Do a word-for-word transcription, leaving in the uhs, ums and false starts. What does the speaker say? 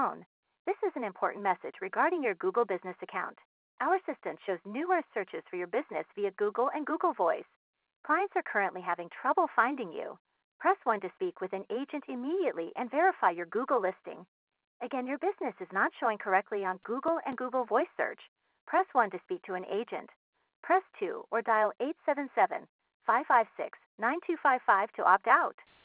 phone. This is an important message regarding your Google Business account. Our assistant shows numerous searches for your business via Google and Google Voice. Clients are currently having trouble finding you. Press one to speak with an agent immediately and verify your Google listing. Again, your business is not showing correctly on Google and Google Voice search. Press one to speak to an agent. Press two or dial eight seven seven, five five six, nine two five five to opt out.